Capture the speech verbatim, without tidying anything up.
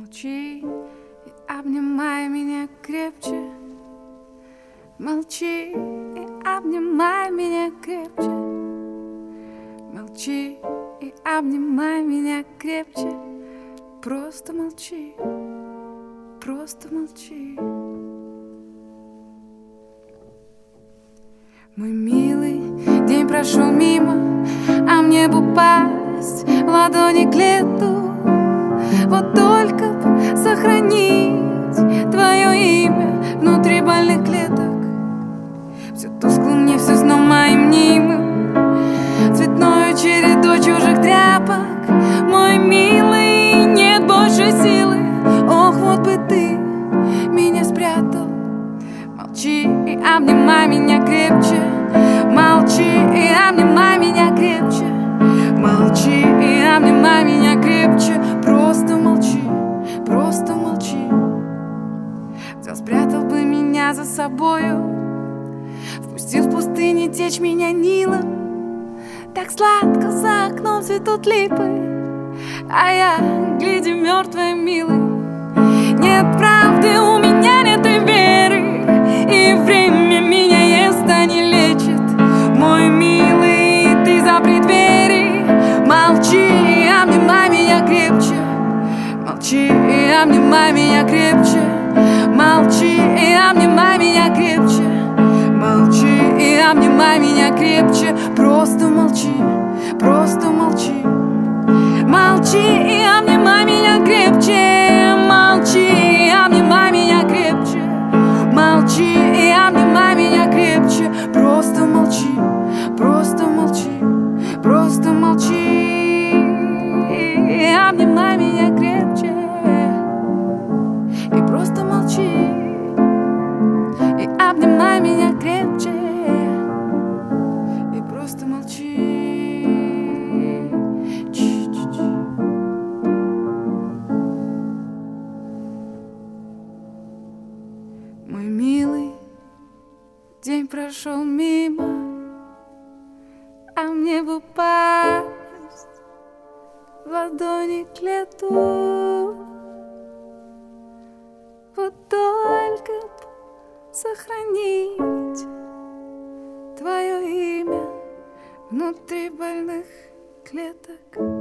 Молчи и обнимай меня крепче. Молчи и обнимай меня крепче. Молчи и обнимай меня крепче. Просто молчи, просто молчи. Мой милый, день прошел мимо, а мне бы упасть в ладони к лету. Вот только б сохранить твое имя внутри больных клеток. Все тускло мне, все сном моим мнимым, цветною чередой чужих тряпок. Мой милый, нет больше силы. Ох, вот бы ты меня спрятал. Молчи и обнимай меня крепче. Молчи и обнимай меня крепче. Молчи и обнимай меня крепче. Просто молчи, просто молчи. Взял, спрятал бы меня за собою, впустил в пустыне течь меня Нилом. Так сладко за окном цветут липы, а я, гляди, мертвая, милый. Нет правды, у меня нет и веры, и время меня ест, а не лечит. Мой милый, ты запри двери. Молчи и обнимай меня крепче. Молчи и обнимай меня крепче. Молчи и обнимай меня крепче. Молчи и обнимай меня крепче. Просто молчи, просто молчи. Молчи и обнимай меня крепче. Молчи и обнимай меня крепче. Молчи и обнимай меня крепче. Просто молчи, просто молчи, просто молчи. И обнимай меня крепче. И просто молчи. И обнимай меня крепче. И просто молчи. Мой милый, день прошел мимо, а мне бы упасть в ладони к лету. Вот только б сохранить твое имя внутри больных клеток.